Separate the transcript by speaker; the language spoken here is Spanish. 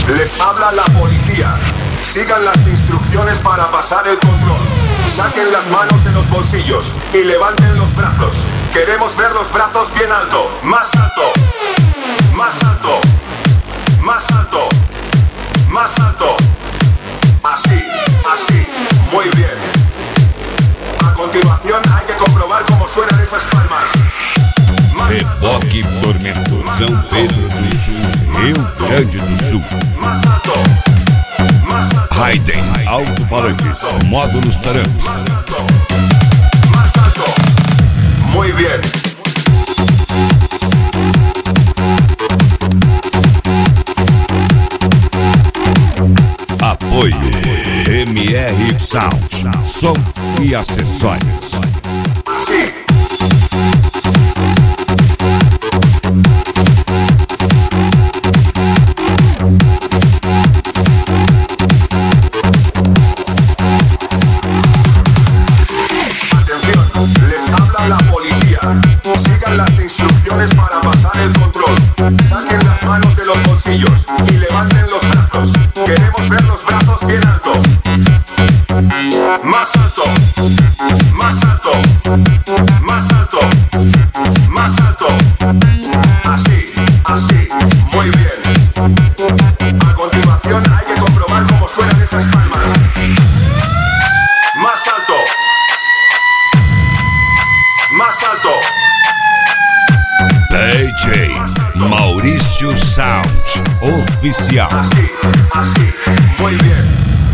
Speaker 1: Les habla la policía. Sigan las instrucciones para pasar el control. Saquen las manos de los bolsillos y levanten los brazos. Queremos ver los brazos bien alto. Más alto. Más alto. Más alto. Más alto. Así, así. Muy bien. A continuación hay que comprobar cómo suenan esas palmas.
Speaker 2: Reboque Tormentosão Pedro do Sul, Rio Grande do Sul.
Speaker 1: Más alto. Más alto.
Speaker 2: Raiden, alto-falantes, módulos tarampes.
Speaker 1: Más alto. Más alto. Muy bien.
Speaker 2: Apoio MR Sound, som e acessórios.
Speaker 1: Así. Les habla la policía. Sigan las instrucciones para pasar el control. Saquen las manos de los bolsillos y levanten los brazos. Queremos ver los brazos bien alto. Más alto. Más alto. Más alto. Más alto. Así, así. Muy bien. A continuación hay que comprobar cómo suenan esas palmas. Más alto. Más alto.
Speaker 2: DJ Maurício Sound Oficial.
Speaker 1: Así, así. Muy bien.